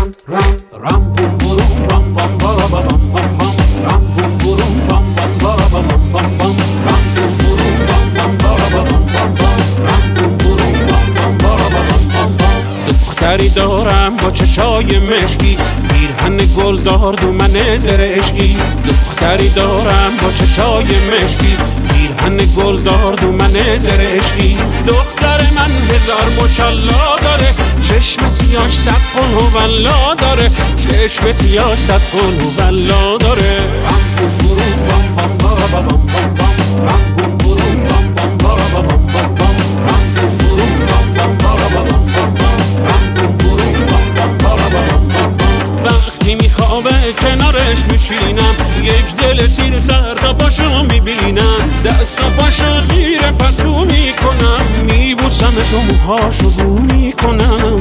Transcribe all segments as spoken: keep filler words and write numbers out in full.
رام بوم بوم بام بام بارا بام بام بام رام بوم بوم بام بام بارا بام بام بام رام بوم بوم بام بام بارا بام بام بام رام بوم بوم بام بام بارا بام بام بام دختری دارم با چشای مشکی پیرهن گلدار دومن زرشکی دختری دارم با چشای مشکی پیرهن گلدار دومن زرشکی دختر من هزار ماشالله داره چشم سیاش صد قل والله داره چشم سیاش صد قل والله داره رام بوم بوم بام بام بارا بام بام بام رام بوم بوم بام بام بارا بام بام بام رام بوم بوم بام بام بارا بام بام بام رام بوم بوم بام بام بارا بام بام بام وقتی میخوابه کنارش میشینم یک دل سیر سر تا پاشو میبینم دست و پاشو خیره پتو میکنم میبوسمش و موهاشو بو میکنم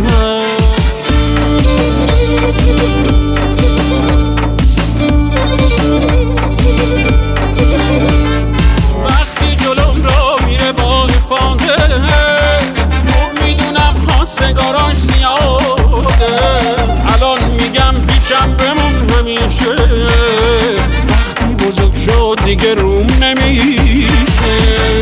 وقتی جلوم را میره با افاده خوب میدونم خواستگاراش زیاده الان میگم پیشم بمون همیشه وقتی بزرگ شد دیگه روم نمیشه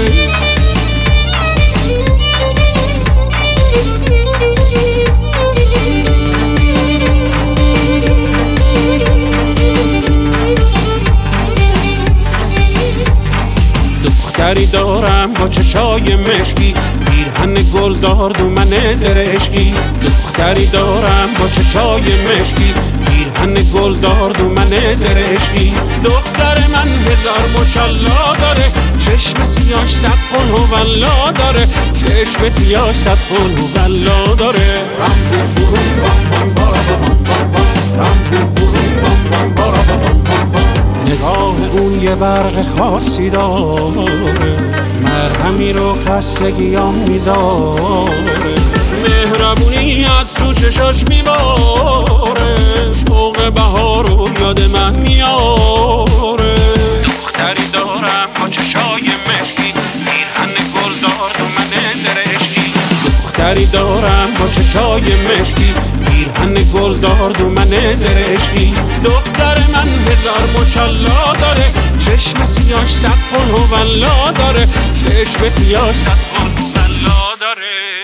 دختری دارم با چشای مشکی پیرهن گلدار دومن زرشکی دختری دارم با چشای مشکی پیرهن گلدار دومن زرشکی دختر من هزار ماشالله داره چشم سیاش صد قل والله داره چشم سیاش صد قل والله داره رام بوم بوم بام بام بارا بام بام بام رام بوم بوم بام بام بارا بام بام بام نگاه اون یه برق خاصی داره مرهمی رو خستگیام میذاره مهربونی از تو چشاش میباره شوق بهار رو یاد من میاره دختری دارم با چشای مشکی پیرهن گلدار دومن زرشکی دختری دارم با چشای مشکی پیرهن گلدار دومن زرشکی دختر من هزار ماشالله داره چشم سیاش صد قل والله داره چشم سیاش صد قل والله داره